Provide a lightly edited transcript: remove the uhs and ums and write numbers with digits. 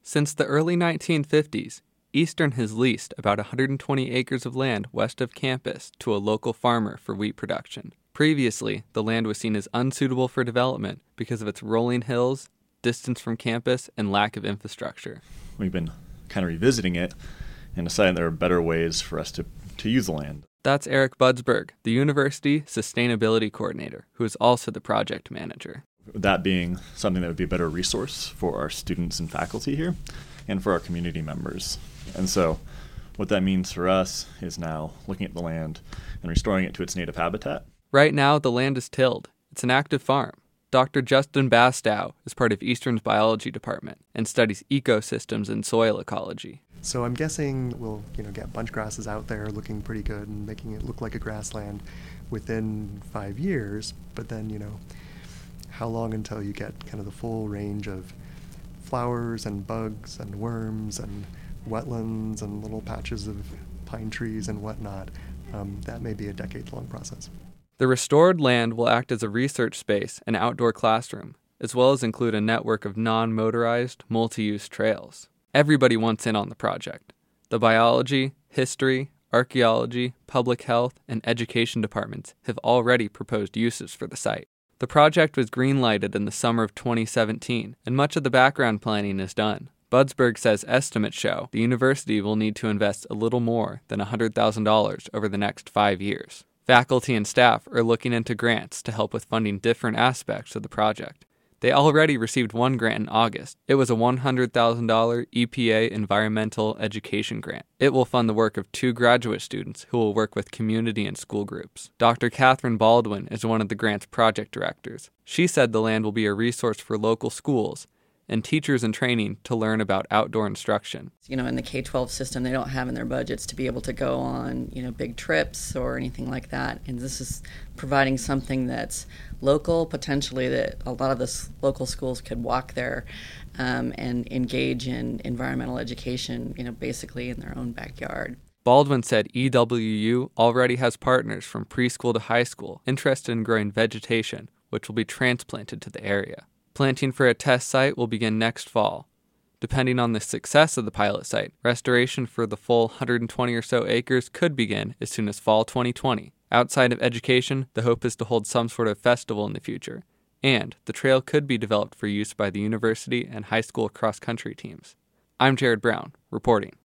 Since the early 1950s, Eastern has leased about 120 acres of land west of campus to a local farmer for wheat production. Previously, the land was seen as unsuitable for development because of its rolling hills, distance from campus, and lack of infrastructure. We've been kind of revisiting it and deciding there are better ways for us to use the land. That's Eric Budsberg, the University Sustainability Coordinator, who is also the project manager. That being something that would be a better resource for our students and faculty here and for our community members. And so what that means for us is now looking at the land and restoring it to its native habitat. Right now, the land is tilled. It's an active farm. Dr. Justin Bastow is part of Eastern's biology department and studies ecosystems and soil ecology. So I'm guessing we'll get bunch grasses out there looking pretty good and making it look like a grassland within 5 years. But then, how long until you get kind of the full range of flowers and bugs and worms and wetlands and little patches of pine trees and whatnot? That may be a decade-long process. The restored land will act as a research space and outdoor classroom, as well as include a network of non-motorized, multi-use trails. Everybody wants in on the project. The biology, history, archaeology, public health, and education departments have already proposed uses for the site. The project was green-lighted in the summer of 2017, and much of the background planning is done. Budsberg says estimates show the university will need to invest a little more than $100,000 over the next 5 years. Faculty and staff are looking into grants to help with funding different aspects of the project. They already received one grant in August. It was a $100,000 EPA Environmental Education Grant. It will fund the work of 2 graduate students who will work with community and school groups. Dr. Catherine Baldwin is one of the grant's project directors. She said the land will be a resource for local schools and teachers in training to learn about outdoor instruction. In the K-12 system, they don't have in their budgets to be able to go on, big trips or anything like that. And this is providing something that's local, potentially that a lot of the local schools could walk there and engage in environmental education, basically in their own backyard. Baldwin said EWU already has partners from preschool to high school interested in growing vegetation, which will be transplanted to the area. Planting for a test site will begin next fall. Depending on the success of the pilot site, restoration for the full 120 or so acres could begin as soon as fall 2020. Outside of education, the hope is to hold some sort of festival in the future, and the trail could be developed for use by the university and high school cross-country teams. I'm Jared Brown, reporting.